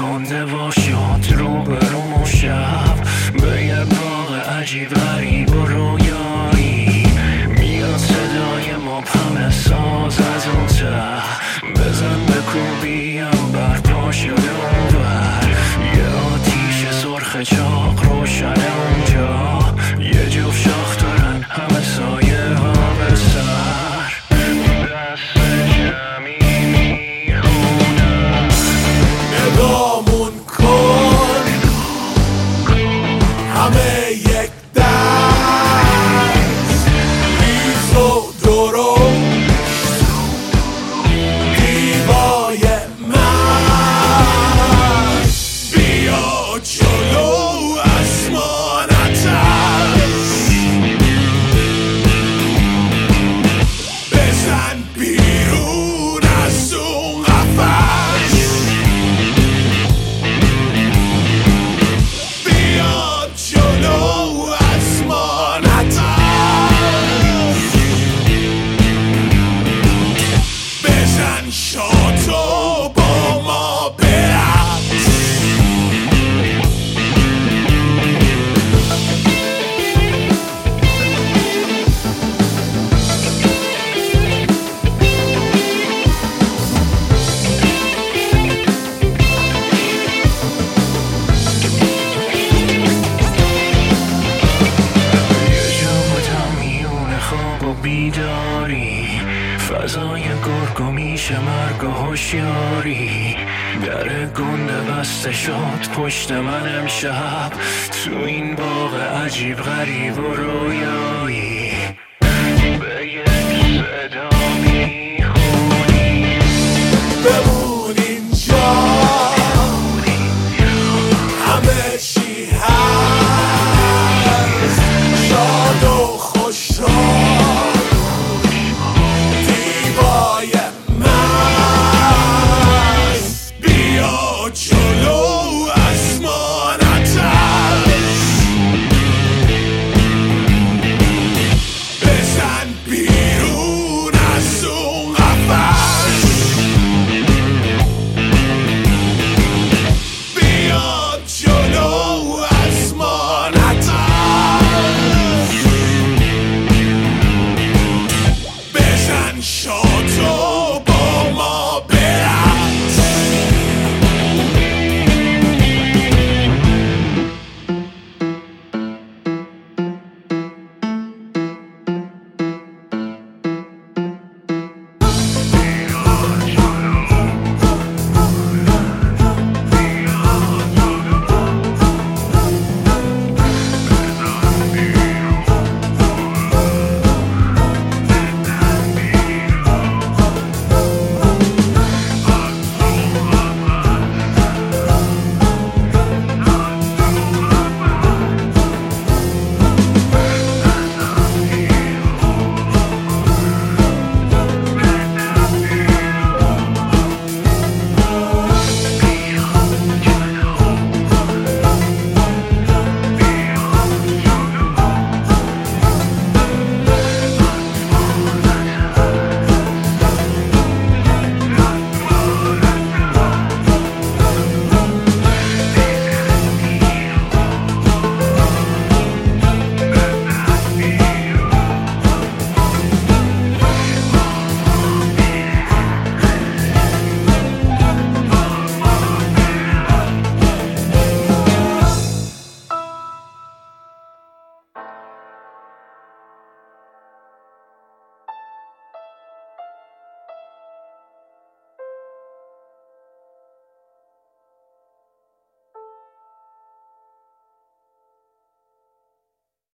مانده و شد روبروم شب به یه باغ عجیب غریب و رویایی میاد صدای مبهم ساز از اون ته بزن بکوبیم بر پا شده اونور یه آتیش سرخ چاق روشنه اونجا یه جفت شاخ دارن همه سایه ها به سر دست جمعی میخونن نگامون کن همه یک دست ریز و درشت دیوای من بیا جلو اسمانت است بزن بیرون از اون قفس بیا جلو اسمانت است بزن شاتو با ما برقص یه جا بودم میون خواب و بیداری فضای گرگ و میشه مرگ و هوشیاری در گنده بسته شد پشت من امشب تو این باغ عجیب غریب و رویایی به یک صدا